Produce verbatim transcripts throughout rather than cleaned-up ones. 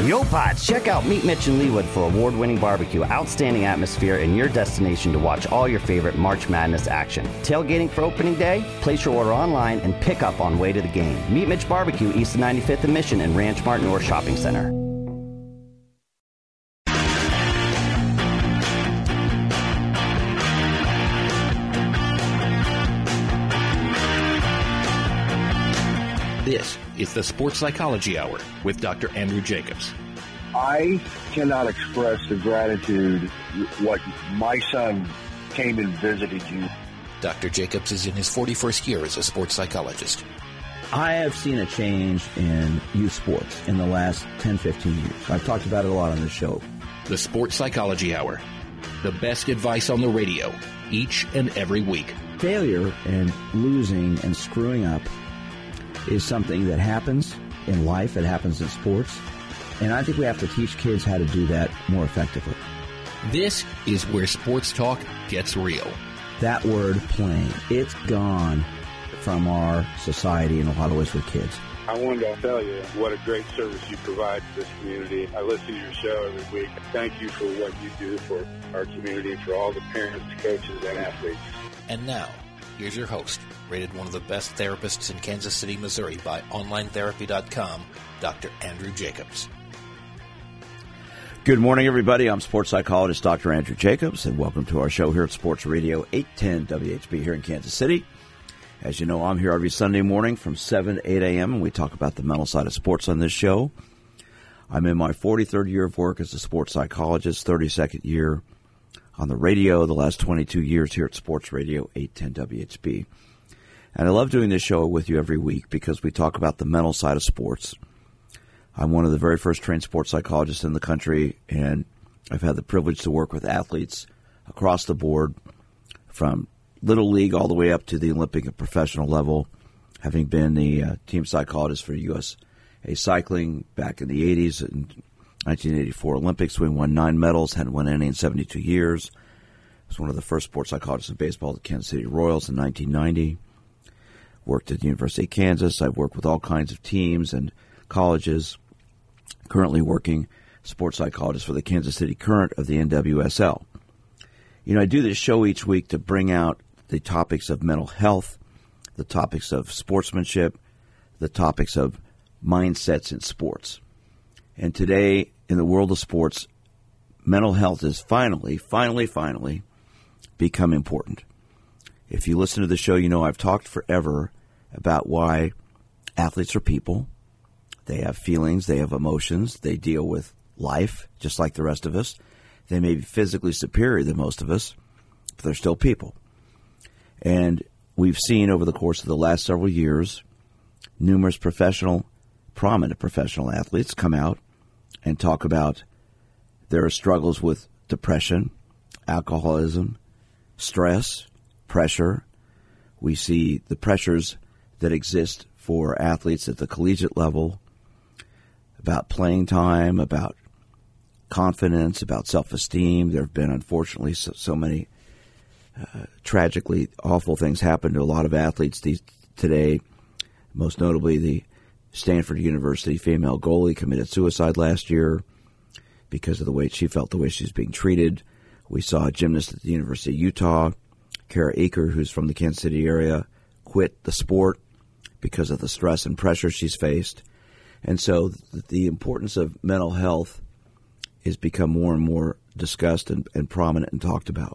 Yo, Pods, check out Meet Mitch in Leawood for award-winning barbecue, outstanding atmosphere, and your destination to watch all your favorite March Madness action. Tailgating for opening day? Place your order online and pick up on way to the game. Meet Mitch Barbecue, east of ninety-fifth and Mission and Ranch Mart North Shopping Center. This is the Sports Psychology Hour with Doctor Andrew Jacobs. I cannot express the gratitude what my son came and visited you. Doctor Jacobs is in his forty-first year as a sports psychologist. I have seen a change in youth sports in the last ten, fifteen years. I've talked about it a lot on this show. The Sports Psychology Hour. The best advice on the radio each and every week. Failure and losing and screwing up is something that happens in life. It happens in sports. And I think we have to teach kids how to do that more effectively. This is where sports talk gets real. That word, playing, it's gone from our society in a lot of ways with kids. I wanted to tell you what a great service you provide to this community. I listen to your show every week. Thank you for what you do for our community, for all the parents, coaches, and athletes. And now, here's your host, rated one of the best therapists in Kansas City, Missouri by online therapy dot com, Doctor Andrew Jacobs. Good morning, everybody. I'm sports psychologist Doctor Andrew Jacobs, and welcome to our show here at Sports Radio eight ten W H B here in Kansas City. As you know, I'm here every Sunday morning from seven to eight a.m., and we talk about the mental side of sports on this show. I'm in my forty-third year of work as a sports psychologist, thirty-second year on the radio, the last twenty-two years here at Sports Radio eight ten W H B. And I love doing this show with you every week because we talk about the mental side of sports. I'm one of the very first trained sports psychologists in the country, and I've had the privilege to work with athletes across the board, from Little League all the way up to the Olympic and professional level, having been the uh, team psychologist for U S A Cycling back in the eighties and nineteen eighty-four Olympics. We won nine medals, hadn't won any in seventy-two years. I was one of the first sports psychologists in baseball at the Kansas City Royals in nineteen ninety. Worked at the University of Kansas. I've worked with all kinds of teams and colleges. Currently working sports psychologist for the Kansas City Current of the N W S L. You know, I do this show each week to bring out the topics of mental health, the topics of sportsmanship, the topics of mindsets in sports. And today, in the world of sports, mental health has finally, finally, finally become important. If you listen to the show, you know I've talked forever about why athletes are people. They have feelings, they have emotions, they deal with life just like the rest of us. They may be physically superior than most of us, but they're still people. And we've seen over the course of the last several years numerous professional, prominent professional athletes come out and talk about their struggles with depression, alcoholism, stress, pressure. We see the pressures that exist for athletes at the collegiate level about playing time, about confidence, about self-esteem. There have been, unfortunately, so, so many uh, tragically awful things happen to a lot of athletes these, today. Most notably, the Stanford University female goalie committed suicide last year because of the way she felt, the way she's being treated. We saw a gymnast at the University of Utah, Kara Eaker, who's from the Kansas City area, quit the sport because of the stress and pressure she's faced. And so the importance of mental health has become more and more discussed and, and prominent and talked about.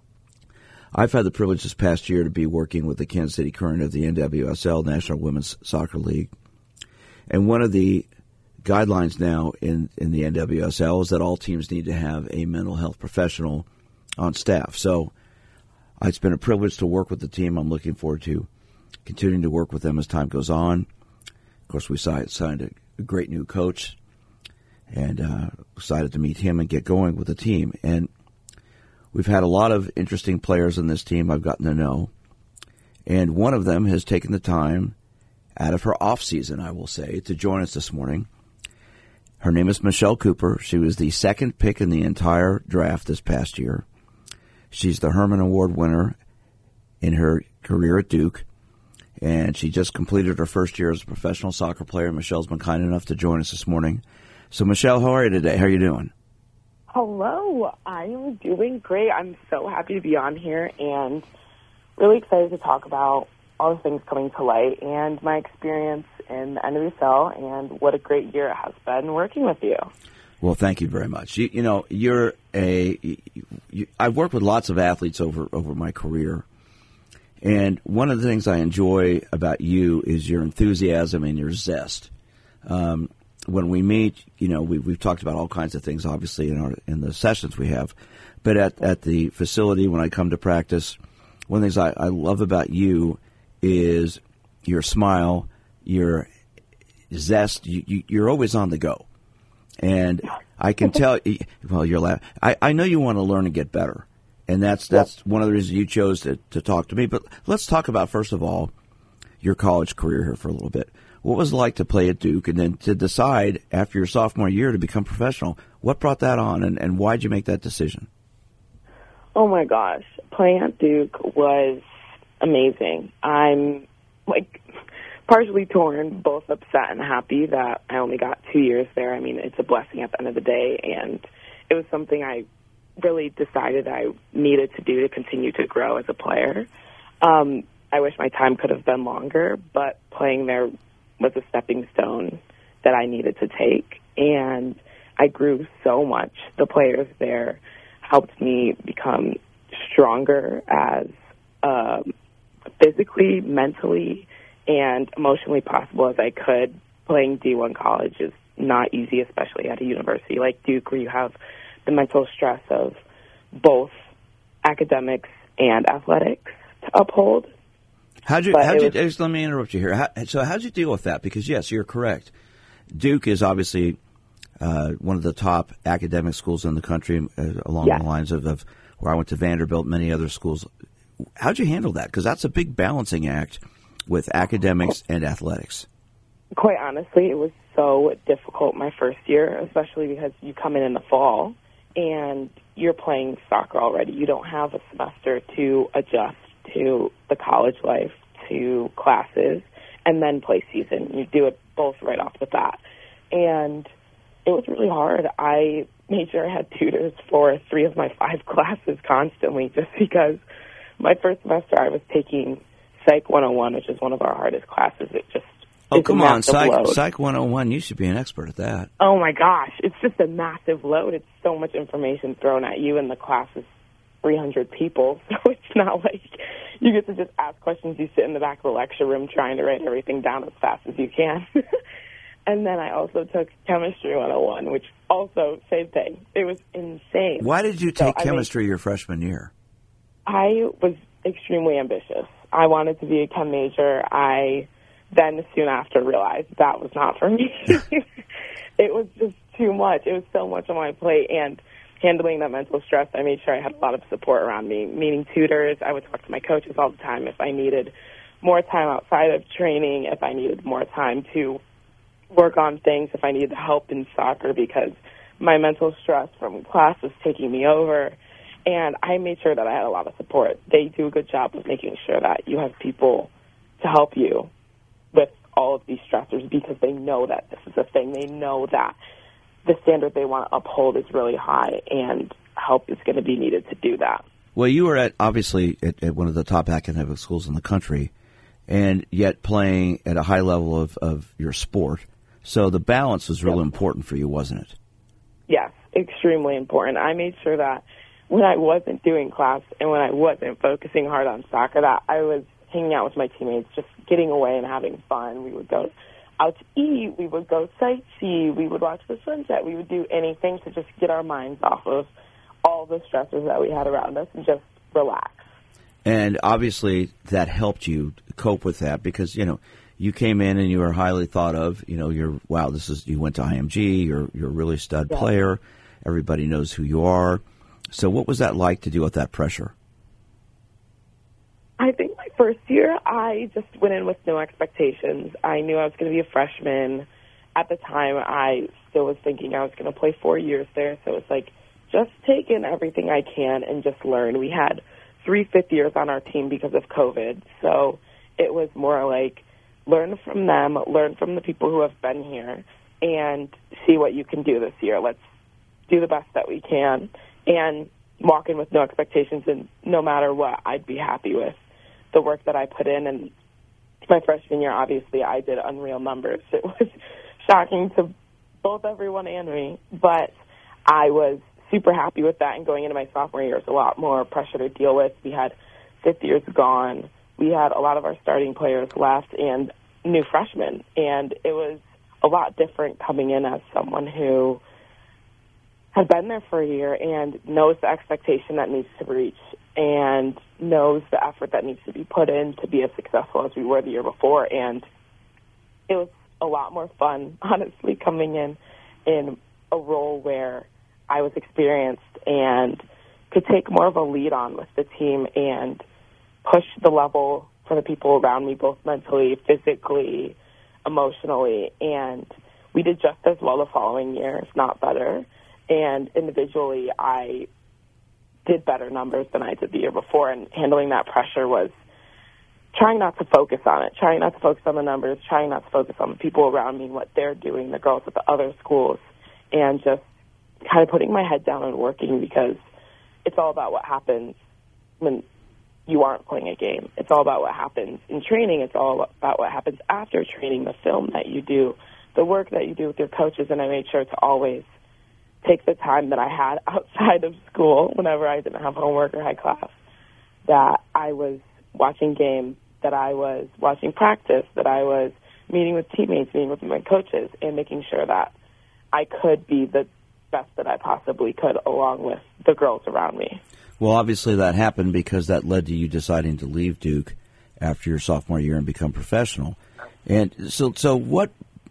I've had the privilege this past year to be working with the Kansas City Current of the N W S L, National Women's Soccer League. And one of the guidelines now in, in the N W S L is that all teams need to have a mental health professional on staff. So it's been a privilege to work with the team. I'm looking forward to continuing to work with them as time goes on. Of course, we signed a great new coach and uh, excited to meet him and get going with the team. And we've had a lot of interesting players in this team I've gotten to know. And one of them has taken the time out of her off season, I will say, to join us this morning. Her name is Michelle Cooper. She was the second pick in the entire draft this past year. She's the Herman Award winner in her career at Duke. And she just completed her first year as a professional soccer player. Michelle's been kind enough to join us this morning. So, Michelle, how are you today? How are you doing? Hello. I am doing great. I'm so happy to be on here and really excited to talk about all the things coming to light and my experience in the N W S L and what a great year it has been working with you. Well, thank you very much. You, you know, you're a. You, I've worked with lots of athletes over, over my career, and one of the things I enjoy about you is your enthusiasm and your zest. Um, when we meet, you know, we, we've talked about all kinds of things, obviously, in our in the sessions we have, but at at the facility when I come to practice, one of the things I, I love about you is your smile, your zest. You, you, you're always on the go. And I can tell, well, you're laughing. I, I know you want to learn and get better. And that's that's one of the reasons you chose to, to talk to me. But let's talk about, first of all, your college career here for a little bit. What was it like to play at Duke and then to decide after your sophomore year to become professional? What brought that on, and, and why did you make that decision? Oh, my gosh. Playing at Duke was amazing. I'm, like... partially torn, both upset and happy that I only got two years there. I mean, it's a blessing at the end of the day, and it was something I really decided I needed to do to continue to grow as a player. Um, I wish my time could have been longer, but playing there was a stepping stone that I needed to take, and I grew so much. The players there helped me become stronger as um, physically, mentally, and emotionally possible as I could. Playing D one college is not easy, especially at a university like Duke, where you have the mental stress of both academics and athletics to uphold. How'd you, But how'd you it was- just let me interrupt you here. How, so how'd you deal with that? Because, yes, you're correct. Duke is obviously uh, one of the top academic schools in the country, uh, along Yes. the lines of, of where I went to Vanderbilt, many other schools. How'd you handle that? Because that's a big balancing act with academics and athletics. Quite honestly, it was so difficult my first year, especially because you come in in the fall and you're playing soccer already. You don't have a semester to adjust to the college life, to classes, and then play season. You do it both right off the bat. And it was really hard. I made sure I had tutors for three of my five classes constantly, just because my first semester I was taking Psych one oh one, which is one of our hardest classes. It just Oh, it's a come on, massive Psych, load. Psych one oh one, you should be an expert at that. Oh, my gosh. It's just a massive load. It's so much information thrown at you, and the class is three hundred people, so it's not like you get to just ask questions. You sit in the back of the lecture room trying to write everything down as fast as you can. And then I also took Chemistry one oh one, which also, same thing. It was insane. Why did you So, take I mean, chemistry your freshman year? I was extremely ambitious. I wanted to be a chem major. I then soon after realized that was not for me. It was just too much. It was so much on my plate, and handling that mental stress, I made sure I had a lot of support around me, meaning tutors. I would talk to my coaches all the time if I needed more time outside of training, if I needed more time to work on things, if I needed help in soccer because my mental stress from class was taking me over. And I made sure that I had a lot of support. They do a good job of making sure that you have people to help you with all of these stressors because they know that this is a thing. They know that the standard they want to uphold is really high, and help is going to be needed to do that. Well, you were at obviously at, at one of the top academic schools in the country, and yet playing at a high level of, of your sport. So the balance was really Yep. important for you, wasn't it? Yes, extremely important. I made sure that when I wasn't doing class and when I wasn't focusing hard on soccer, that I was hanging out with my teammates, just getting away and having fun. We would go out to eat. We would go sightsee. We would watch the sunset. We would do anything to just get our minds off of all the stressors that we had around us and just relax. And obviously that helped you cope with that because, you know, you came in and you were highly thought of. You know, you're, wow, this is, you went to I M G. You're, you're a really stud Yeah. player. Everybody knows who you are. So what was that like to deal with that pressure? I think my first year, I just went in with no expectations. I knew I was going to be a freshman. At the time, I still was thinking I was going to play four years there, so it's like just take in everything I can and just learn. We had three fifth years on our team because of COVID, so it was more like learn from them, learn from the people who have been here, and see what you can do this year. Let's do the best that we can and walk in with no expectations, and no matter what, I'd be happy with the work that I put in. And my freshman year, obviously, I did unreal numbers. It was shocking to both everyone and me, but I was super happy with that. And going into my sophomore year, it was a lot more pressure to deal with. We had fifth years gone. We had a lot of our starting players left and new freshmen, and it was a lot different coming in as someone who has been there for a year and knows the expectation that needs to be reached and knows the effort that needs to be put in to be as successful as we were the year before. And it was a lot more fun, honestly, coming in in a role where I was experienced and could take more of a lead on with the team and push the level for the people around me, both mentally, physically, emotionally. And we did just as well the following year, if not better. And individually, I did better numbers than I did the year before, and handling that pressure was trying not to focus on it, trying not to focus on the numbers, trying not to focus on the people around me and what they're doing, the girls at the other schools, and just kind of putting my head down and working, because it's all about what happens when you aren't playing a game. It's all about what happens in training. It's all about what happens after training, the film that you do, the work that you do with your coaches, and I made sure to always take the time that I had outside of school whenever I didn't have homework or had class, that I was watching games, that I was watching practice, that I was meeting with teammates, meeting with my coaches, and making sure that I could be the best that I possibly could along with the girls around me. Well, obviously that happened because that led to you deciding to leave Duke after your sophomore year and become professional. And so, so what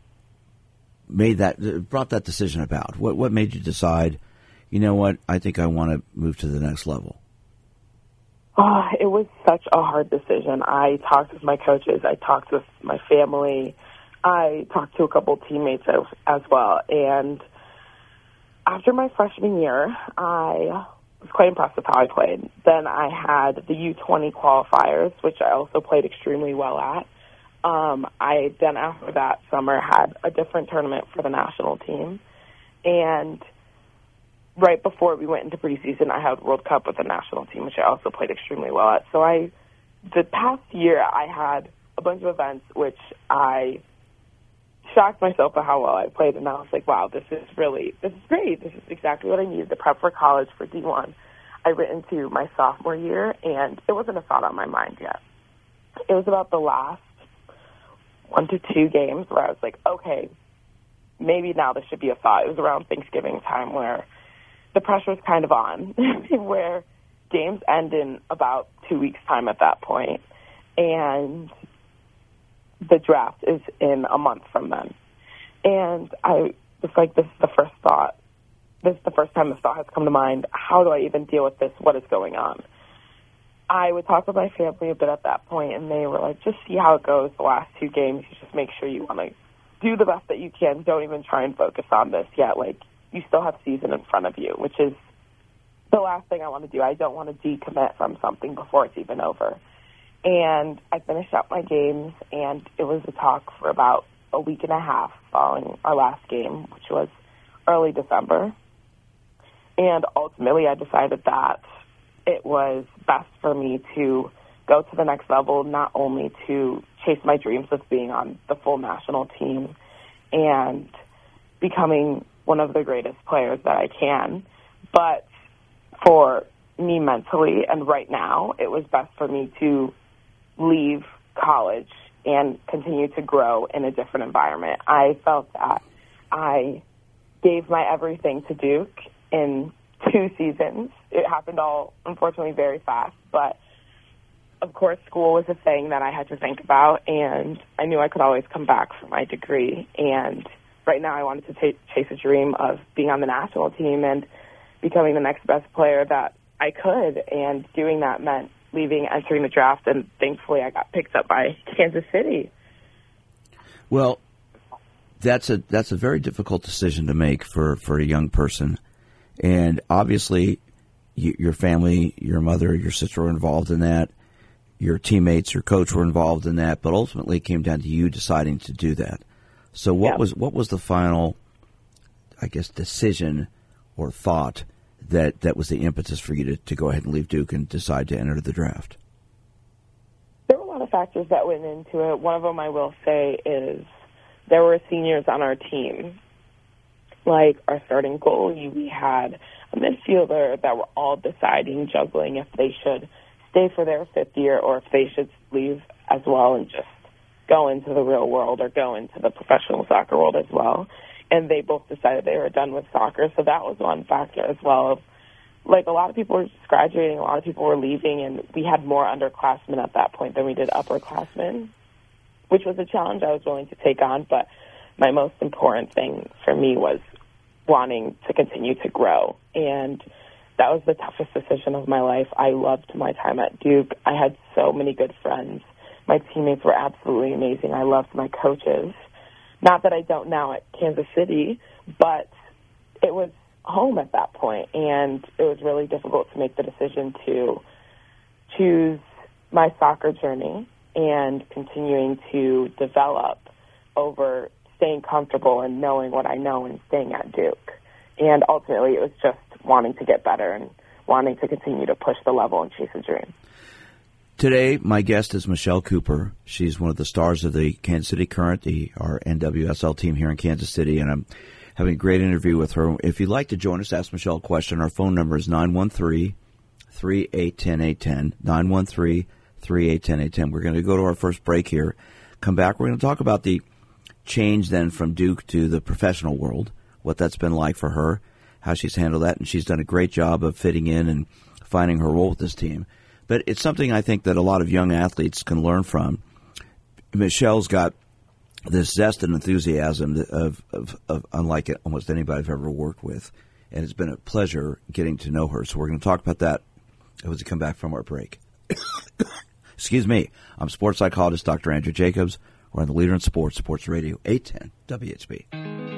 made that, brought that decision about? What what made you decide, you know what, I think I want to move to the next level? Oh, it was such a hard decision. I talked with my coaches. I talked with my family. I talked to a couple teammates as, as well. And after my freshman year, I was quite impressed with how I played. Then I had the U twenty qualifiers, which I also played extremely well at. Um, I then, after that summer, had a different tournament for the national team. And right before we went into preseason, I had World Cup with the national team, which I also played extremely well at. So I, the past year, I had a bunch of events which I shocked myself at how well I played, and I was like, wow, this is really, this is great. This is exactly what I needed to prep for college for D one. I went into my sophomore year, and it wasn't a thought on my mind yet. It was about the last one to two games where I was like, okay, maybe now this should be a thought. It was around Thanksgiving time where the pressure was kind of on, where games end in about two weeks' time at that point, and the draft is in a month from then. And I was like, this is the first thought. This is the first time this thought has come to mind. How do I even deal with this? What is going on? I would talk with my family a bit at that point, and they were like, just see how it goes the last two games. You just make sure you want to do the best that you can. Don't even try and focus on this yet. Like, you still have season in front of you, which is the last thing I want to do. I don't want to decommit from something before it's even over. And I finished up my games, and it was a talk for about a week and a half following our last game, which was early December. And ultimately, I decided that it was best for me to go to the next level, not only to chase my dreams of being on the full national team and becoming one of the greatest players that I can, but for me mentally and right now, it was best for me to leave college and continue to grow in a different environment. I felt that I gave my everything to Duke in two seasons. It happened all, unfortunately, very fast, but of course, school was a thing that I had to think about, and I knew I could always come back for my degree. And right now I wanted to t- chase a dream of being on the national team and becoming the next best player that I could, and doing that meant leaving, entering the draft, and thankfully I got picked up by Kansas City. Well, that's a that's a very difficult decision to make for, for a young person. And obviously, you, your family, your mother, your sister were involved in that. Your teammates, your coach were involved in that. But ultimately, it came down to you deciding to do that. So what yeah. was what was the final, I guess, decision or thought that, that was the impetus for you to, to go ahead and leave Duke and decide to enter the draft? There were a lot of factors that went into it. One of them, I will say, is there were seniors on our team. Like our starting goalie, we had a midfielder that were all deciding, juggling if they should stay for their fifth year or if they should leave as well and just go into the real world or go into the professional soccer world as well. And they both decided they were done with soccer. So that was one factor as well. Of, like, a lot of people were just graduating, a lot of people were leaving, and we had more underclassmen at that point than we did upperclassmen, which was a challenge I was willing to take on. But my most important thing for me was wanting to continue to grow. And that was the toughest decision of my life. I loved my time at Duke. I had so many good friends. My teammates were absolutely amazing. I loved my coaches. Not that I don't now at Kansas City, but it was home at that point, and it was really difficult to make the decision to choose my soccer journey and continuing to develop over staying comfortable and knowing what I know and staying at Duke. And ultimately, it was just wanting to get better and wanting to continue to push the level and chase a dream. Today, my guest is Michelle Cooper. She's one of the stars of the Kansas City Current, the our N W S L team here in Kansas City, and I'm having a great interview with her. If you'd like to join us, ask Michelle a question. Our phone number is nine one three, three eight one zero, eight one zero, nine one three, three eight one zero, eight one zero. We're going to go to our first break here. Come back. We're going to talk about the change then from Duke to the professional world, what that's been like for her, how she's handled that, and she's done a great job of fitting in and finding her role with this team. But it's something I think that a lot of young athletes can learn from. Michelle's got this zest and enthusiasm of, of, of unlike it, almost anybody I've ever worked with, and it's been a pleasure getting to know her. So we're going to talk about that as we come back from our break. Excuse me. I'm sports psychologist Doctor Andrew Jacobs. We're on the Leader in Sports, Sports Radio eight ten W H B.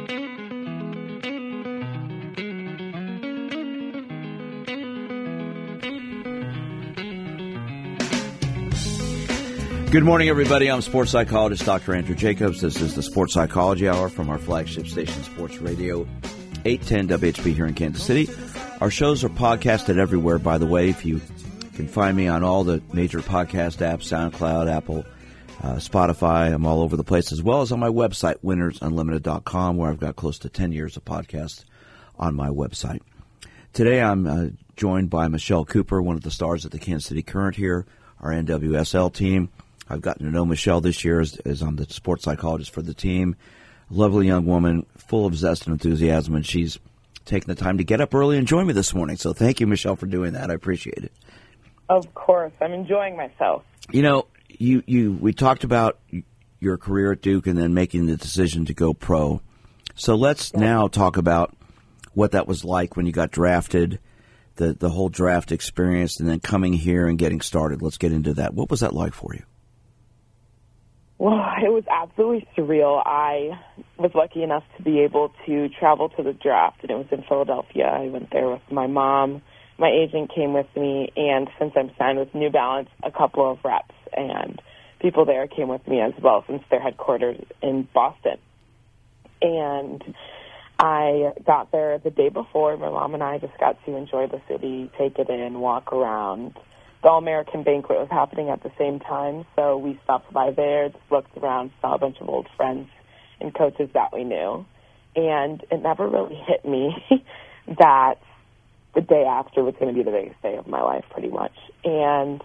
Good morning, everybody. I'm sports psychologist Doctor Andrew Jacobs. This is the Sports Psychology Hour from our flagship station, Sports Radio eight ten W H B here in Kansas City. Our shows are podcasted everywhere, by the way. If you can find me on all the major podcast apps, SoundCloud, Apple, uh, Spotify. I'm all over the place, as well as on my website, winners unlimited dot com, where I've got close to ten years of podcasts on my website. Today I'm uh, joined by Michelle Cooper, one of the stars of the Kansas City Current here, our N W S L team. I've gotten to know Michelle this year as, as I'm the sports psychologist for the team. Lovely young woman, full of zest and enthusiasm, and she's taken the time to get up early and join me this morning. So thank you, Michelle, for doing that. I appreciate it. Of course. I'm enjoying myself. You know, you, you we talked about your career at Duke and then making the decision to go pro. So let's yeah. now talk about what that was like when you got drafted, the, the whole draft experience, and then coming here and getting started. Let's get into that. What was that like for you? Well, it was absolutely surreal. I was lucky enough to be able to travel to the draft, and it was in Philadelphia. I went there with my mom. My agent came with me, and since I'm signed with New Balance, a couple of reps and people there came with me as well, since their headquarters in Boston. And I got there the day before. My mom and I just got to enjoy the city, take it in, walk around. The All-American banquet was happening at the same time, so we stopped by there, just looked around, saw a bunch of old friends and coaches that we knew. And it never really hit me that the day after was going to be the biggest day of my life, pretty much. And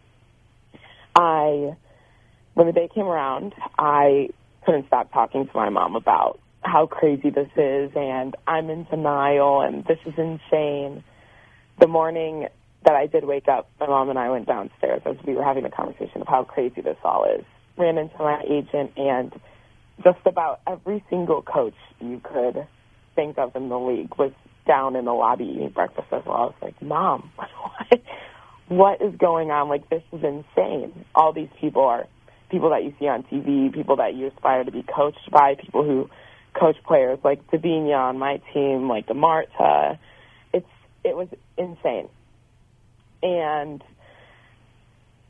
I, when the day came around, I couldn't stop talking to my mom about how crazy this is, and I'm in denial, and this is insane. The morning that I did wake up, my mom and I went downstairs as we were having a conversation of how crazy this all is. Ran into my agent, and just about every single coach you could think of in the league was down in the lobby eating breakfast as well. I was like, Mom, what, what is going on? Like, this is insane. All these people are people that you see on T V, people that you aspire to be coached by, people who coach players like Davinia on my team, like DeMarta. It's, it was insane. And I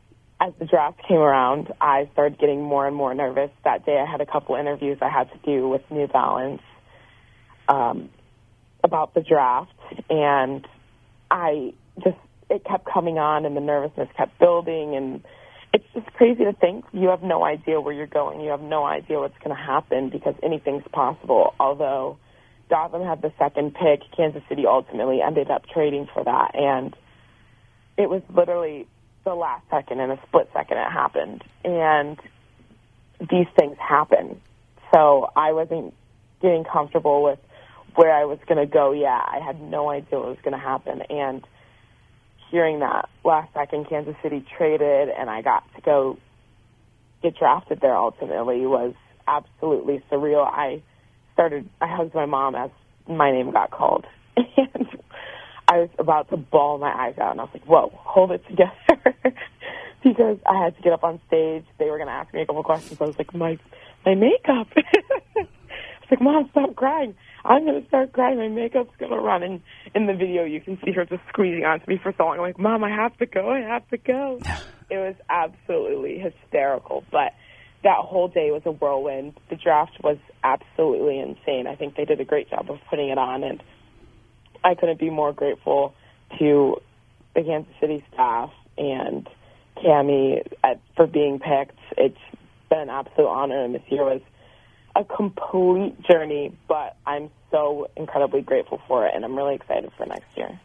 as the draft came around, I started getting more and more nervous. That day I had a couple interviews I had to do with New Balance um, about the draft, and I just, it kept coming on, and the nervousness kept building, and it's just crazy to think you have no idea where you're going. You have no idea what's going to happen because anything's possible. Although Gotham had the second pick, Kansas City ultimately ended up trading for that, and it was literally the last second, in a split second it happened. And these things happen. So I wasn't getting comfortable with where I was going to go yet. I had no idea what was going to happen. And hearing that last second Kansas City traded and I got to go get drafted there ultimately was absolutely surreal. I started, I hugged my mom as my name got called. And I was about to bawl my eyes out, and I was like, whoa, hold it together. Because I had to get up on stage. They were going to ask me a couple questions. I was like, my my makeup. I was like, Mom, stop crying. I'm going to start crying. My makeup's going to run. And in the video, you can see her just squeezing onto me for so long. I'm like, Mom, I have to go. I have to go. It was absolutely hysterical. But that whole day was a whirlwind. The draft was absolutely insane. I think they did a great job of putting it on, and I couldn't be more grateful to the Kansas City staff and Cammie at, for being picked. It's been an absolute honor, and this year was a complete journey, but I'm so incredibly grateful for it, and I'm really excited for next year.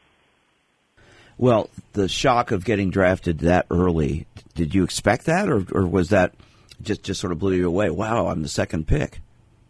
Well, the shock of getting drafted that early, did you expect that, or, or was that just, just sort of blew you away? Wow, I'm the second pick.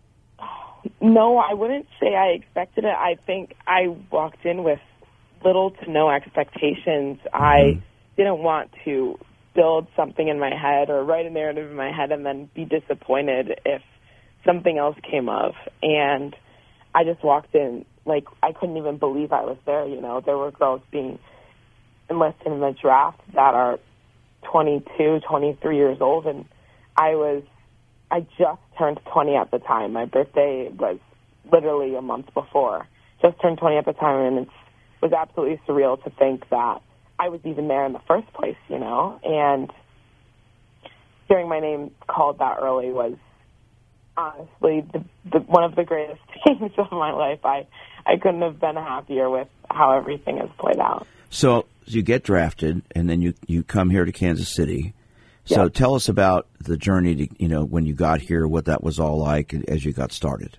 No, I wouldn't say I expected it. I think I walked in with little to no expectations. Mm-hmm. I didn't want to build something in my head or write a narrative in my head and then be disappointed if something else came up. And I just walked in like I couldn't even believe I was there. You know, there were girls being enlisted in the draft that are twenty-two, twenty-three years old, and I was I just turned twenty at the time. My birthday was literally a month before. Just turned twenty at the time, and it was absolutely surreal to think that I was even there in the first place, you know. And hearing my name called that early was honestly the, the, one of the greatest things of my life. I, I couldn't have been happier with how everything has played out. So you get drafted, and then you, you come here to Kansas City. So yep. Tell us about the journey to, you know, when you got here, what that was all like as you got started.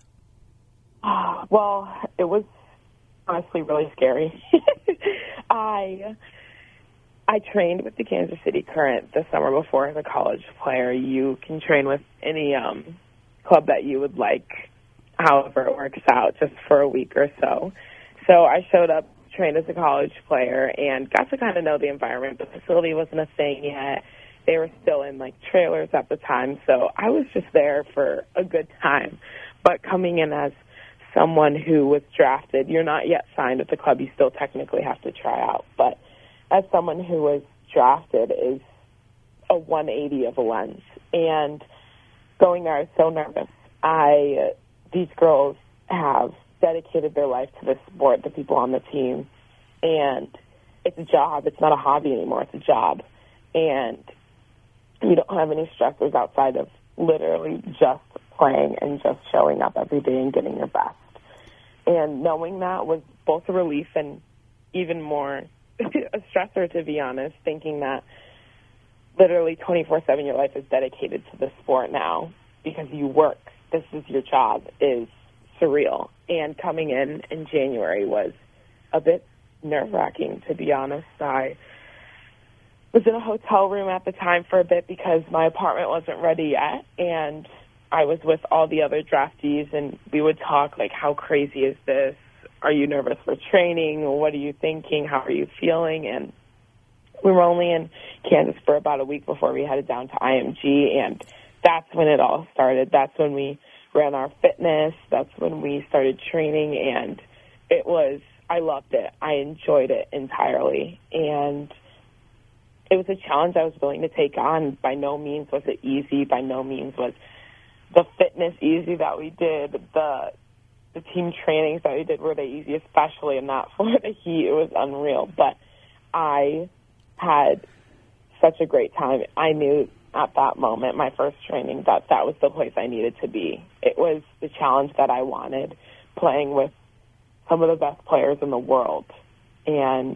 Well, it was honestly really scary. I I trained with the Kansas City Current the summer before as a college player. You can train with any um, club that you would like, however it works out, just for a week or so. So I showed up, trained as a college player, and got to kind of know the environment. The facility wasn't a thing yet. They were still in, like, trailers at the time, so I was just there for a good time. But coming in as someone who was drafted, you're not yet signed at the club. You still technically have to try out. But as someone who was drafted is a one eighty of a lens. And going there, I was so nervous. I, these girls have dedicated their life to this sport, the people on the team. And it's a job. It's not a hobby anymore. It's a job. And you don't have any stressors outside of literally just playing and just showing up every day and getting your best. And knowing that was both a relief and even more a stressor, to be honest, thinking that literally twenty-four seven your life is dedicated to the sport now because you work. This is your job is surreal. And coming in in January was a bit nerve-wracking, to be honest. I was in a hotel room at the time for a bit because my apartment wasn't ready yet, and I was with all the other draftees, and we would talk like, how crazy is this? Are you nervous for training? What are you thinking? How are you feeling? And we were only in Kansas for about a week before we headed down to I M G, and that's when it all started. That's when we ran our fitness. That's when we started training, and it was, I loved it. I enjoyed it entirely, and it was a challenge I was willing to take on. By no means was it easy. By no means was the fitness easy that we did. The the team trainings that we did were the easy, especially in that Florida heat. It was unreal. But I had such a great time. I knew at that moment, my first training, that that was the place I needed to be. It was the challenge that I wanted, playing with some of the best players in the world. And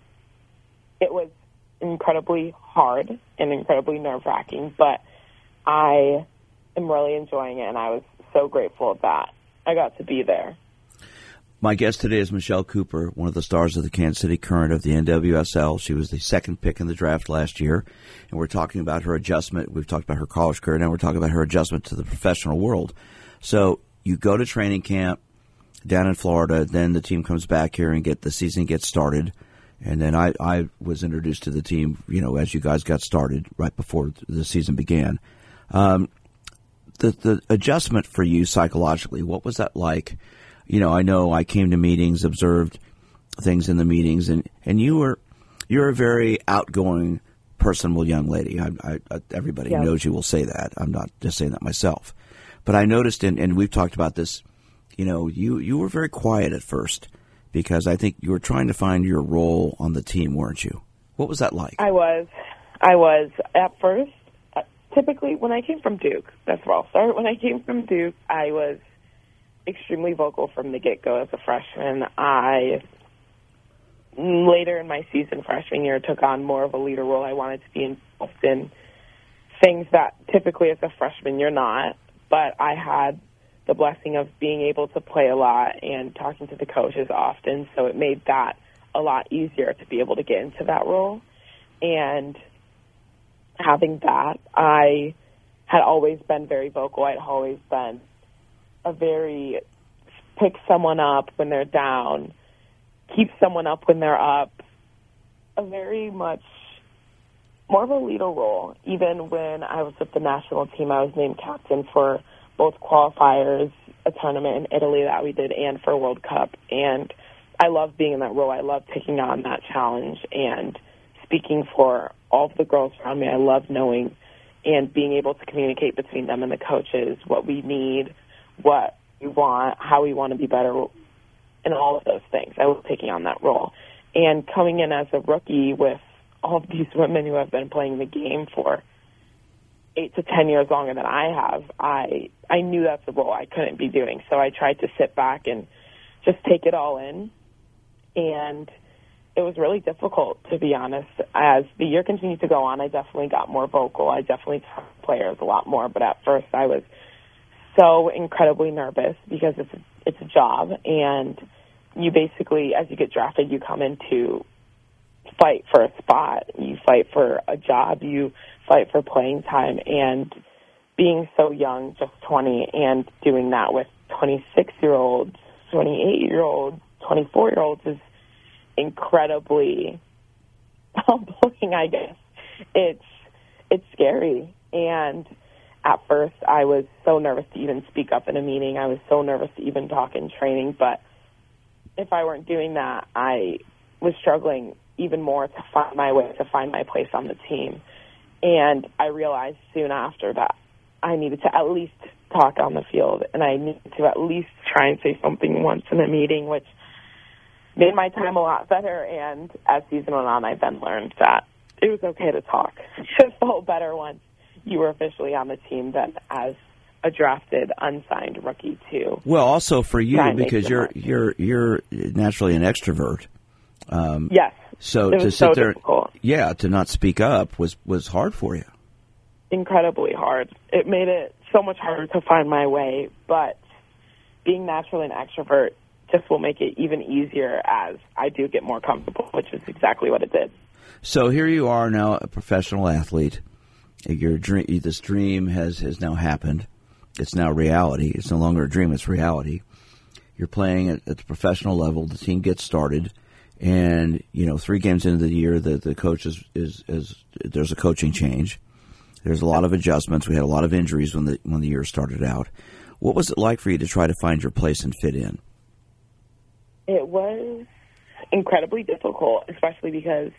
it was incredibly hard and incredibly nerve-wracking, but I am really enjoying it, and I was so grateful that I got to be there. My guest today is Michelle Cooper, one of the stars of the Kansas City Current of the N W S L. She was the second pick in the draft last year, and we're talking about her adjustment. We've talked about her college career. Now we're talking about her adjustment to the professional world. So you go to training camp down in Florida, then the team comes back here and get the season gets started. And then I, I was introduced to the team, you know, as you guys got started right before the season began. Um, the, the adjustment for you psychologically, what was that like? You know, I know I came to meetings, observed things in the meetings, and, and you were you're a very outgoing, personable young lady. I, I, everybody yeah. knows you will say that. I'm not just saying that myself. But I noticed, and, and we've talked about this, you know, you, you were very quiet at first because I think you were trying to find your role on the team, weren't you? What was that like? I was. I was. At first, uh, typically when I came from Duke, that's where I'll start. When I came from Duke, I was extremely vocal from the get-go as a freshman. I, later in my season, freshman year, took on more of a leader role. I wanted to be involved in things that typically as a freshman you're not, but I had the blessing of being able to play a lot and talking to the coaches often, so it made that a lot easier to be able to get into that role. And having that, I had always been very vocal. I'd always been a very pick someone up when they're down, keep someone up when they're up, a very much more of a leader role. Even when I was with the national team, I was named captain for both qualifiers, a tournament in Italy that we did, and for World Cup. And I love being in that role. I love taking on that challenge and speaking for all of the girls around me. I love knowing and being able to communicate between them and the coaches what we need, what we want, how we want to be better, and all of those things. I was taking on that role. And coming in as a rookie with all of these women who have been playing the game for eight to ten years longer than I have, I I knew that's the role I couldn't be doing. So I tried to sit back and just take it all in. And it was really difficult, to be honest. As the year continued to go on, I definitely got more vocal. I definitely talked to players a lot more. But at first I was so incredibly nervous because it's a, it's a job, and you basically, as you get drafted, you come in to fight for a spot. You fight for a job. You fight for playing time. And being so young, just twenty, and doing that with twenty-six-year-olds, twenty-eight-year-olds, twenty-four-year-olds is incredibly humbling, I guess. It's it's scary. And at first, I was so nervous to even speak up in a meeting. I was so nervous to even talk in training. But if I weren't doing that, I was struggling even more to find my way, to find my place on the team. And I realized soon after that I needed to at least talk on the field, and I needed to at least try and say something once in a meeting, which made my time a lot better. And as season went on, I then learned that it was okay to talk. It just felt better once you were officially on the team than as a drafted, unsigned rookie too. Well, also for you, because you're you're you're naturally an extrovert. Um, yes. So it to was sit so there, difficult. yeah, to not speak up was was hard for you. Incredibly hard. It made it so much harder to find my way, but being naturally an extrovert just will make it even easier as I do get more comfortable, which is exactly what it did. So here you are now, a professional athlete. Your dream, this dream has, has now happened. It's now reality. It's no longer a dream, it's reality. You're playing at, at the professional level. The team gets started. And, you know, three games into the year, the, the coach is, is, is, there's a coaching change. There's a lot of adjustments. We had a lot of injuries when the when the year started out. What was it like for you to try to find your place and fit in? It was incredibly difficult, especially because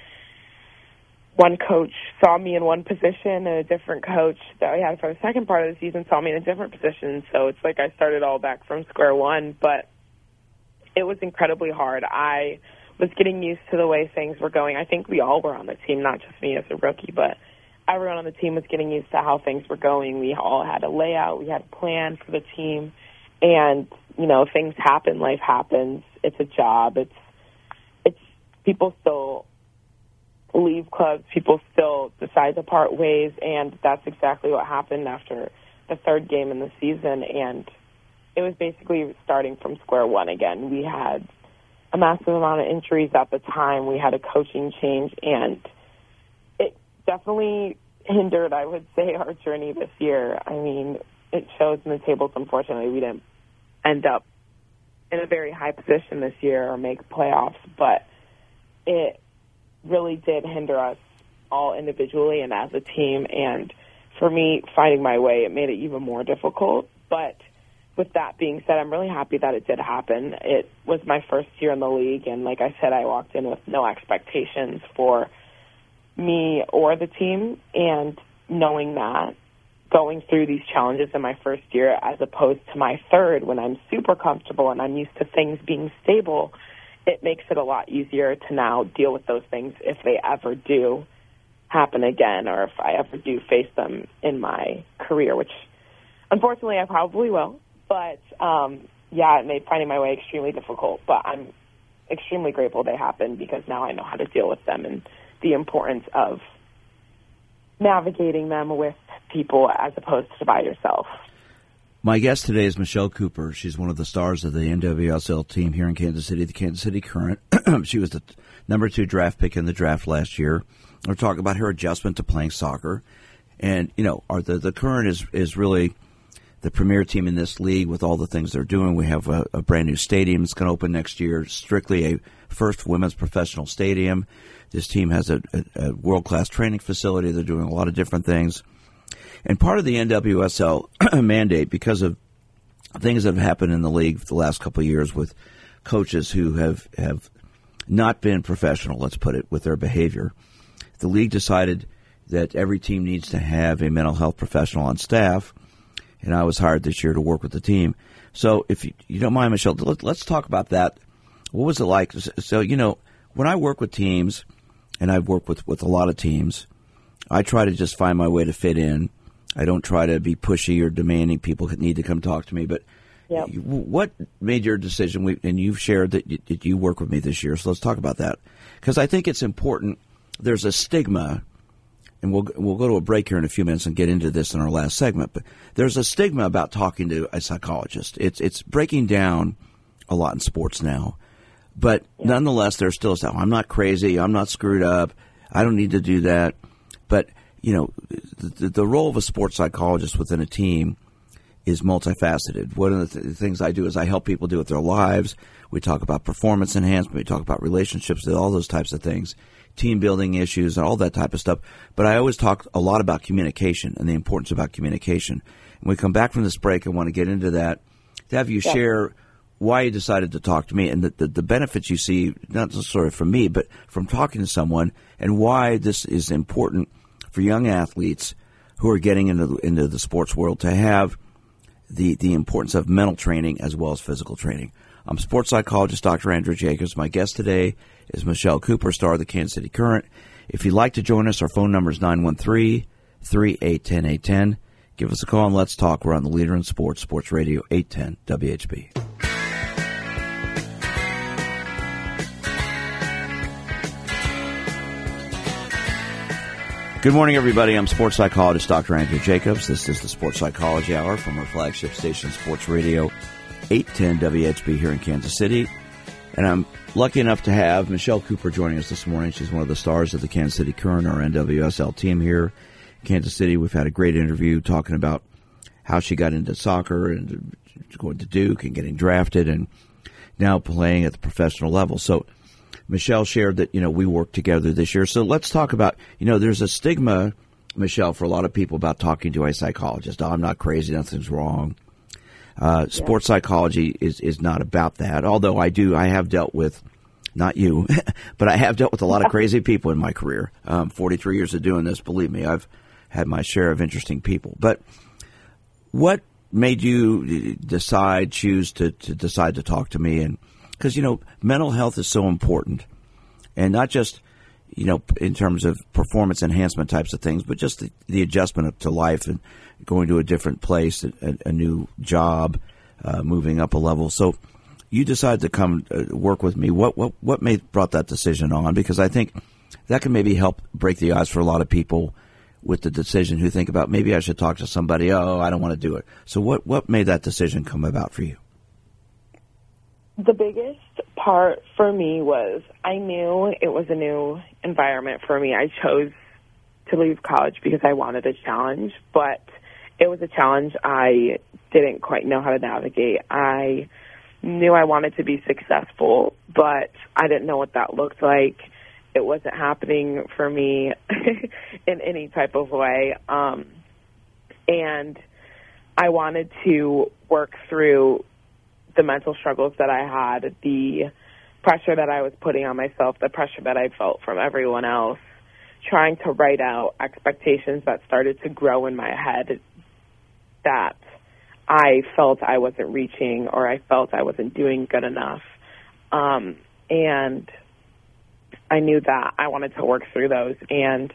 one coach saw me in one position and a different coach that we had for the second part of the season saw me in a different position. So it's like I started all back from square one, but it was incredibly hard. I was getting used to the way things were going. I think we all were on the team, not just me as a rookie, but everyone on the team was getting used to how things were going. We all had a layout. We had a plan for the team. And, you know, things happen. Life happens. It's a job. It's, it's people still leave clubs. People still decide to part ways. And that's exactly what happened after the third game in the season. And it was basically starting from square one again. We had a massive amount of injuries at the time. We had a coaching change, and it definitely hindered, I would say, our journey this year. I mean, it shows in the tables, unfortunately, we didn't end up in a very high position this year or make playoffs, but it really did hinder us all individually and as a team. And for me, finding my way, it made it even more difficult. But with that being said, I'm really happy that it did happen. It was my first year in the league, and like I said, I walked in with no expectations for me or the team, and knowing that, going through these challenges in my first year as opposed to my third when I'm super comfortable and I'm used to things being stable, it makes it a lot easier to now deal with those things if they ever do happen again, or if I ever do face them in my career, which unfortunately I probably will. But, um, yeah, it made finding my way extremely difficult. But I'm extremely grateful they happened because now I know how to deal with them and the importance of navigating them with people as opposed to by yourself. My guest today is Michelle Cooper. She's one of the stars of the N W S L team here in Kansas City, the Kansas City Current. She was the number two draft pick in the draft last year. We're talking about her adjustment to playing soccer. And, you know, our, the, the Current is, is really the premier team in this league with all the things they're doing. We have a, a brand new stadium that's going to open next year, strictly a first women's professional stadium. This team has a, a, a world-class training facility. They're doing a lot of different things. And part of the N W S L mandate, because of things that have happened in the league the last couple of years with coaches who have, have not been professional, let's put it, with their behavior, the league decided that every team needs to have a mental health professional on staff. And I was hired this year to work with the team. So if you, you don't mind, Michelle, let, let's talk about that. What was it like? So, you know, when I work with teams, and I've worked with, with a lot of teams, I try to just find my way to fit in. I don't try to be pushy or demanding people need to come talk to me. But yep. What made your decision? We, and you've shared that you, that you work with me this year, so let's talk about that. Because I think it's important. There's a stigma. And we'll we'll go to a break here in a few minutes and get into this in our last segment. But there's a stigma about talking to a psychologist. It's it's breaking down a lot in sports now. But yeah. Nonetheless, there's still stuff. I'm not crazy. I'm not screwed up. I don't need to do that. But, you know, the, the role of a sports psychologist within a team is multifaceted. One of the th- things I do is I help people do with their lives. We talk about performance enhancement. We talk about relationships, all those types of things. Team building issues and all that type of stuff. But I always talk a lot about communication and the importance about communication. When we come back from this break, I want to get into that, to have you yeah. share why you decided to talk to me and the, the, the benefits you see, not necessarily from me, but from talking to someone, and why this is important for young athletes who are getting into the, into the sports world to have the, the importance of mental training as well as physical training. I'm sports psychologist Doctor Andrew Jacobs. My guest today is Michelle Cooper, star of the Kansas City Current. If you'd like to join us, our phone number is nine one three, three eight one zero, eight one zero. Give us a call and let's talk. We're on the leader in sports, Sports Radio eight ten W H B. Good morning, everybody. I'm sports psychologist Doctor Andrew Jacobs. This is the Sports Psychology Hour from our flagship station, Sports Radio eight ten W H B here in Kansas City. And I'm lucky enough to have Michelle Cooper joining us this morning. She's one of the stars of the Kansas City Current, our N W S L team here in Kansas City. We've had a great interview talking about how she got into soccer and going to Duke and getting drafted and now playing at the professional level. So Michelle shared that, you know, we worked together this year. So let's talk about, you know, there's a stigma, Michelle, for a lot of people about talking to a psychologist. Oh, I'm not crazy. Nothing's wrong. Uh, yeah. Sports psychology is, is not about that. Although I do, I have dealt with, not you, but I have dealt with a lot of crazy people in my career. Um, forty-three years of doing this, believe me, I've had my share of interesting people. But what made you decide, choose to, to decide to talk to me? And because, you know, mental health is so important, and not just, you know, in terms of performance enhancement types of things, but just the, the adjustment to life and going to a different place, a, a new job, uh, moving up a level. So you decided to come uh, work with me. What what what made brought that decision on? Because I think that can maybe help break the ice for a lot of people with the decision who think about, maybe I should talk to somebody. Oh, I don't want to do it. So what what made that decision come about for you? The biggest part for me was I knew it was a new environment for me. I chose to leave college because I wanted a challenge, but it was a challenge I didn't quite know how to navigate. I knew I wanted to be successful, but I didn't know what that looked like. It wasn't happening for me in any type of way. Um, and I wanted to work through the mental struggles that I had, the pressure that I was putting on myself, the pressure that I felt from everyone else, trying to write out expectations that started to grow in my head that I felt I wasn't reaching or I felt I wasn't doing good enough. Um, and I knew that I wanted to work through those. And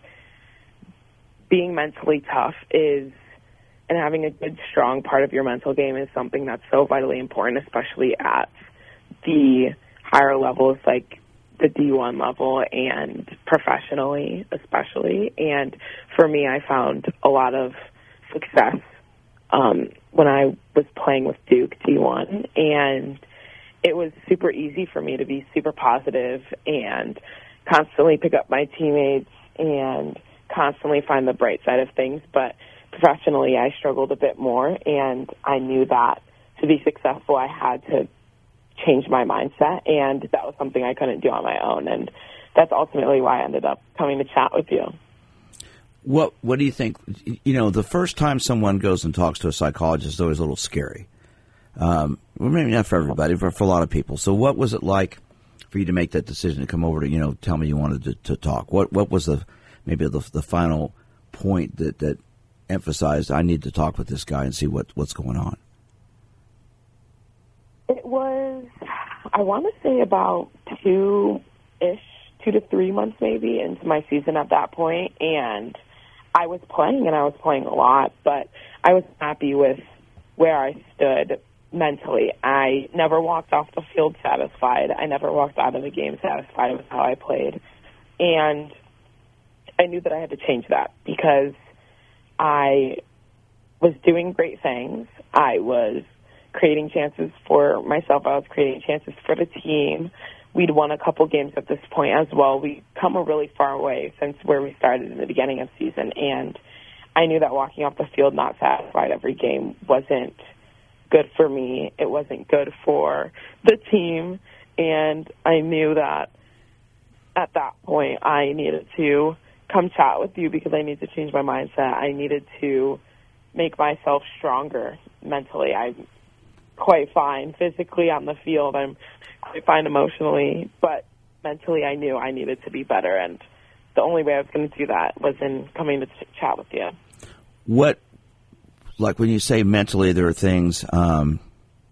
being mentally tough is, and having a good, strong part of your mental game is something that's so vitally important, especially at the higher levels, like the D one level and professionally especially. And for me, I found a lot of success um, when I was playing with Duke D one. And it was super easy for me to be super positive and constantly pick up my teammates and constantly find the bright side of things. But professionally, I struggled a bit more, and I knew that to be successful, I had to change my mindset, and that was something I couldn't do on my own. And that's ultimately why I ended up coming to chat with you. What What do you think? You know, the first time someone goes and talks to a psychologist is always a little scary. Um, well, maybe not for everybody, but for a lot of people. So what was it like for you to make that decision to come over to, you know, tell me you wanted to, to talk? What What was the maybe the, the final point that, that emphasized, I need to talk with this guy and see what, what's going on? It was, I want to say about two-ish, two to three months maybe into my season at that point, and I was playing, and I was playing a lot, but I was happy with where I stood mentally. I never walked off the field satisfied. I never walked out of the game satisfied with how I played, and I knew that I had to change that because I was doing great things. I was creating chances for myself. I was creating chances for the team. We'd won a couple games at this point as well. We'd come a really far way since where we started in the beginning of the season. And I knew that walking off the field not satisfied every game wasn't good for me. It wasn't good for the team. And I knew that at that point I needed to come chat with you because I needed to change my mindset. I needed to make myself stronger mentally. I'm quite fine physically on the field. I'm quite fine emotionally, but mentally I knew I needed to be better, and the only way I was going to do that was in coming to ch- chat with you. What, like when you say mentally there are things um,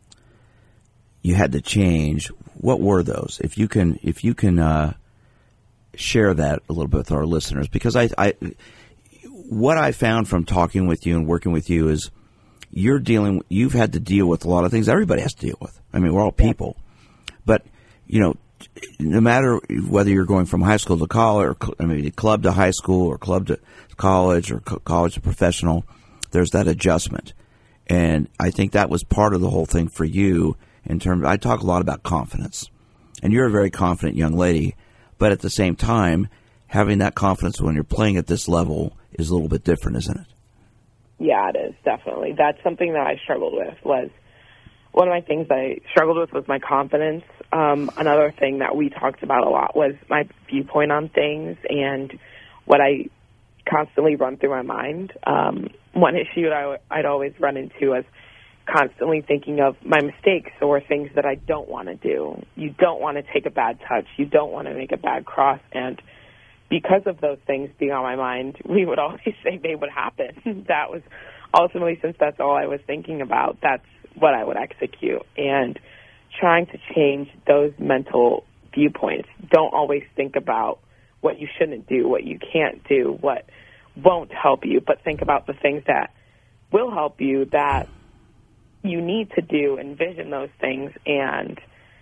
you had to change, what were those? If you can, if you can uh, share that a little bit with our listeners, because I, I, what I found from talking with you and working with you is you're dealing, you've had to deal with a lot of things everybody has to deal with. I mean, we're all people, but you know, no matter whether you're going from high school to college, or I mean, club to high school, or club to college, or co- college to professional, there's that adjustment, and I think that was part of the whole thing for you. In terms, I talk a lot about confidence, and you're a very confident young lady. But at the same time, having that confidence when you're playing at this level is a little bit different, isn't it? Yeah, it is, definitely. That's something that I struggled with. Was one of my things I struggled with was my confidence. Um, another thing that we talked about a lot was my viewpoint on things and what I constantly run through my mind. Um, one issue I, I'd always run into was constantly thinking of my mistakes or things that I don't want to do. You don't want to take a bad touch. You don't want to make a bad cross. And because of those things being on my mind, we would always say they would happen. That was ultimately, since that's all I was thinking about, that's what I would execute. And trying to change those mental viewpoints. Don't always think about what you shouldn't do, what you can't do, what won't help you, but think about the things that will help you, that you need to do. Envision those things and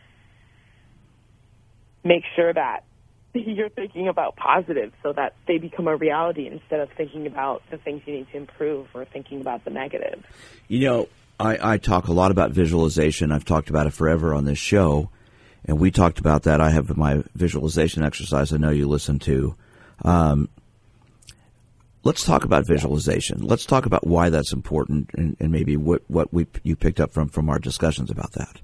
make sure that you're thinking about positive so that they become a reality instead of thinking about the things you need to improve or thinking about the negative. You know, I, I talk a lot about visualization. I've talked about it forever on this show, and we talked about that. I have my visualization exercise I know you listen to. Um, let's talk about visualization. Let's talk about why that's important and, and maybe what, what we you picked up from, from our discussions about that.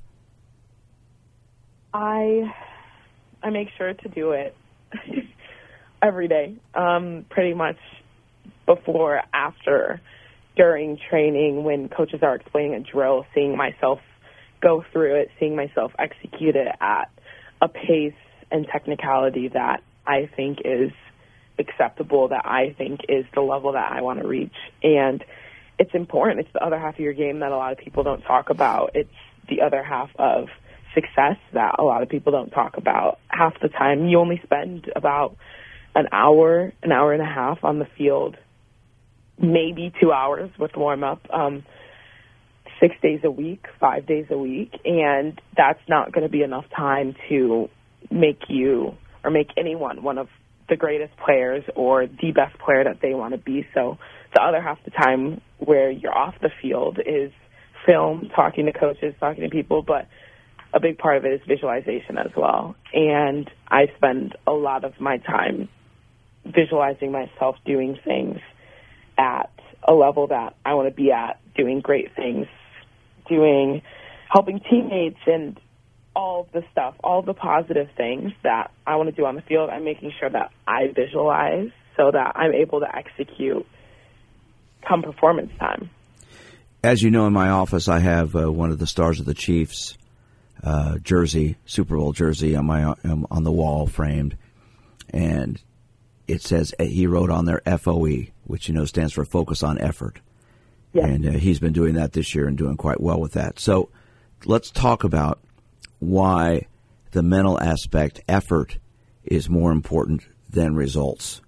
I I make sure to do it every day, um, pretty much before, after, during training, when coaches are explaining a drill, seeing myself go through it, seeing myself execute it at a pace and technicality that I think is acceptable, that I think is the level that I want to reach. And it's important. It's the other half of your game that a lot of people don't talk about. It's the other half of success that a lot of people don't talk about. Half the time, you only spend about an hour, an hour and a half on the field, maybe two hours with warm-up, um, six days a week, five days a week, and that's not going to be enough time to make you or make anyone one of the greatest players or the best player that they want to be. So the other half the time where you're off the field is film, talking to coaches, talking to people, but a big part of it is visualization as well. And I spend a lot of my time visualizing myself doing things at a level that I want to be at, doing great things, doing, helping teammates and all of the stuff, all the positive things that I want to do on the field. I'm making sure that I visualize so that I'm able to execute come performance time. As you know, in my office, I have uh, one of the Stars of the Chiefs uh, jersey, Super Bowl jersey on my um, on the wall framed, and it says he wrote on there F O E, which you know stands for focus on effort. Yes. And uh, he's been doing that this year and doing quite well with that. So let's talk about why the mental aspect, effort, is more important than results.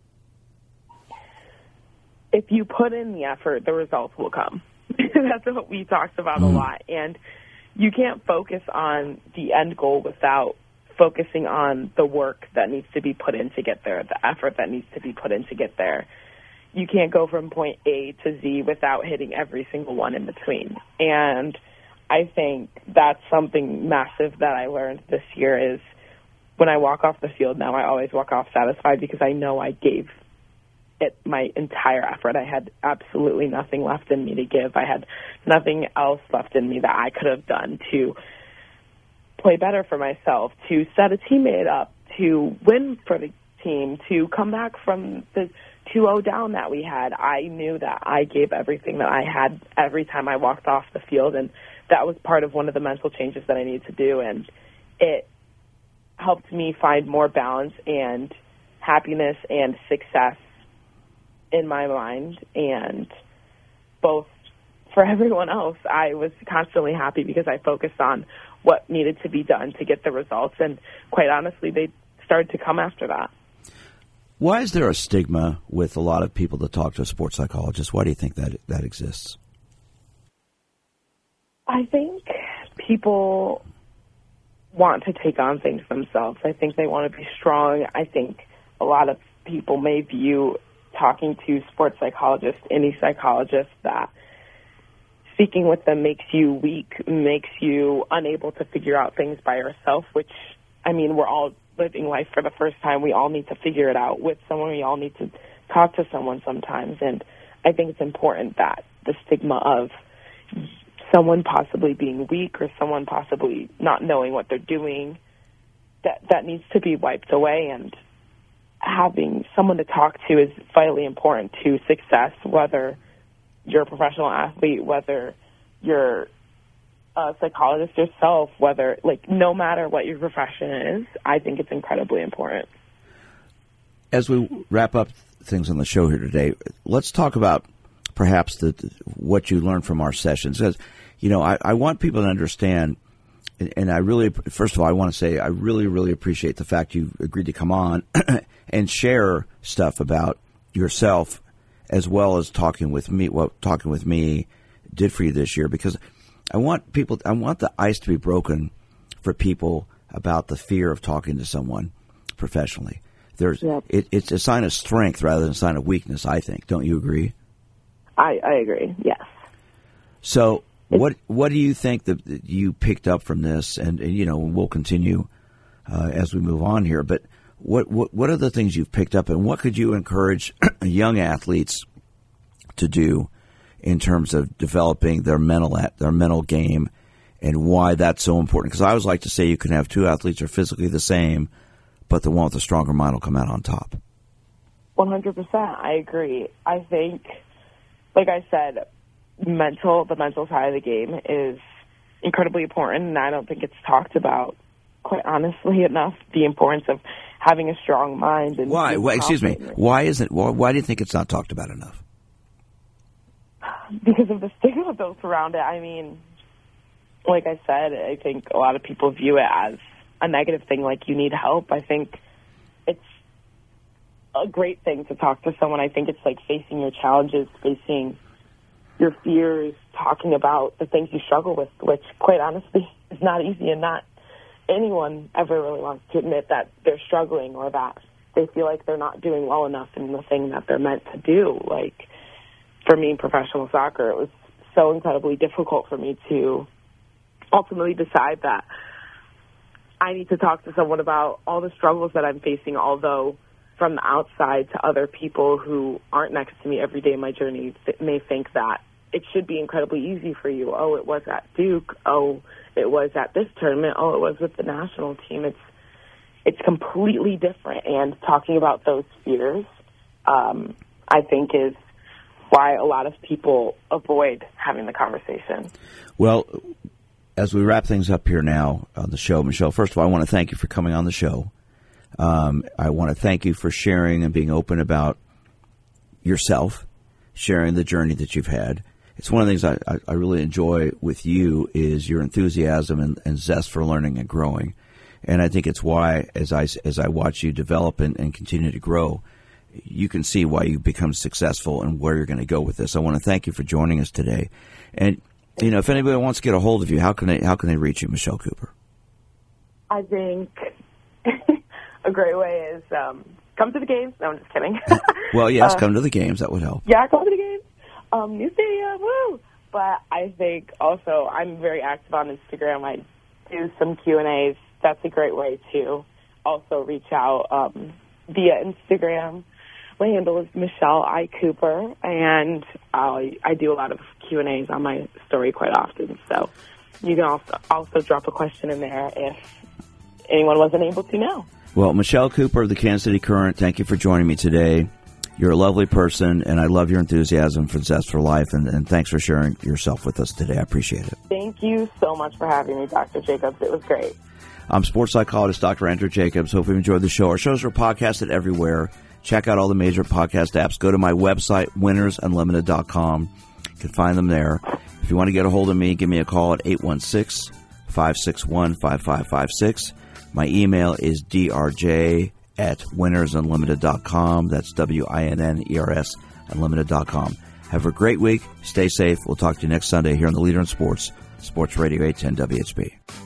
If you put in the effort, the results will come. That's what we talked about mm. a lot. And you can't focus on the end goal without focusing on the work that needs to be put in to get there, the effort that needs to be put in to get there. You can't go from point A to Z without hitting every single one in between. And I think that's something massive that I learned this year is when I walk off the field now, I always walk off satisfied because I know I gave it my entire effort. I had absolutely nothing left in me to give. I had nothing else left in me that I could have done to play better for myself, to set a teammate up, to win for the team, to come back from the two oh down that we had. I knew that I gave everything that I had every time I walked off the field, and that was part of one of the mental changes that I needed to do, and it helped me find more balance and happiness and success in my mind, and both for everyone else. I was constantly happy because I focused on what needed to be done to get the results, and quite honestly, they started to come after that. Why is there a stigma with a lot of people that talk to a sports psychologist? Why do you think that that exists? I think people want to take on things themselves. I think they want to be strong. I think a lot of people may view talking to sports psychologists, any psychologist, that speaking with them makes you weak, makes you unable to figure out things by yourself, which, I mean, we're all living life for the first time. We all need to figure it out with someone. We all need to talk to someone sometimes. And I think it's important that the stigma of someone possibly being weak or someone possibly not knowing what they're doing, that that needs to be wiped away. And having someone to talk to is vitally important to success, whether you're a professional athlete, whether you're a psychologist yourself, whether, like, no matter what your profession is, I think it's incredibly important. As we wrap up things on the show here today, let's talk about perhaps the, what you learned from our sessions. Because, you know, I, I want people to understand and, and I really, first of all, I want to say I really, really appreciate the fact you agreed to come on and share stuff about yourself, as well as talking with me. What talking with me did for you this year, because I want people, I want the ice to be broken for people about the fear of talking to someone professionally. There's, yep. it, it's a sign of strength rather than a sign of weakness, I think. Don't you agree? I, I agree. Yes. So, what what do you think that you picked up from this? And, and you know, we'll continue uh, as we move on here. But what, what what are the things you've picked up, and what could you encourage young athletes to do in terms of developing their mental their mental game, and why that's so important? Because I always like to say you can have two athletes who are physically the same, but the one with the stronger mind will come out on top. one hundred percent. I agree. I think, like I said, mental, the mental side of the game is incredibly important, and I don't think it's talked about, quite honestly, enough, the importance of having a strong mind. And why? Well, excuse me. Why isn't? Why, why do you think it's not talked about enough? Because of the stigma built around it. I mean, like I said, I think a lot of people view it as a negative thing, like you need help. I think it's a great thing to talk to someone. I think it's like facing your challenges, facing your fears, talking about the things you struggle with, which, quite honestly, is not easy, and not anyone ever really wants to admit that they're struggling or that they feel like they're not doing well enough in the thing that they're meant to do. Like, for me in professional soccer, it was so incredibly difficult for me to ultimately decide that I need to talk to someone about all the struggles that I'm facing, although from the outside to other people who aren't next to me every day in my journey may think that it should be incredibly easy for you. Oh, it was at Duke. Oh, it was at this tournament. Oh, it was with the national team. It's it's completely different. And talking about those fears, um, I think, is why a lot of people avoid having the conversation. Well, as we wrap things up here now on the show, Michelle, first of all, I want to thank you for coming on the show. Um, I want to thank you for sharing and being open about yourself, sharing the journey that you've had. It's one of the things I, I, I really enjoy with you is your enthusiasm and, and zest for learning and growing. And I think it's why, as I, as I watch you develop and, and continue to grow, you can see why you become successful and where you're going to go with this. I want to thank you for joining us today. And, you know, if anybody wants to get a hold of you, how can they, how can they reach you, Michelle Cooper? I think a great way is um, come to the games. No, I'm just kidding. Well, yes, uh, come to the games. That would help. Yeah, come to the games. Um, new stadium, woo! But I think also I'm very active on Instagram. I do some Q and A's. That's a great way to also reach out um, via Instagram. My handle is Michelle I. Cooper, and I, I do a lot of Q and A's on my story quite often. So you can also, also drop a question in there if anyone wasn't able to know. Well, Michelle Cooper of the Kansas City Current, thank you for joining me today. You're a lovely person, and I love your enthusiasm for Zest for Life, and, and thanks for sharing yourself with us today. I appreciate it. Thank you so much for having me, Doctor Jacobs. It was great. I'm sports psychologist Doctor Andrew Jacobs. Hope you enjoyed the show. Our shows are podcasted everywhere. Check out all the major podcast apps. Go to my website, winners unlimited dot com. You can find them there. If you want to get a hold of me, give me a call at eight one six, five six one, five five five six. My email is d r j at winners unlimited dot com. That's W I N N E R S unlimited dot com. Have a great week. Stay safe. We'll talk to you next Sunday here on the Leader in Sports, Sports Radio eight ten W H B.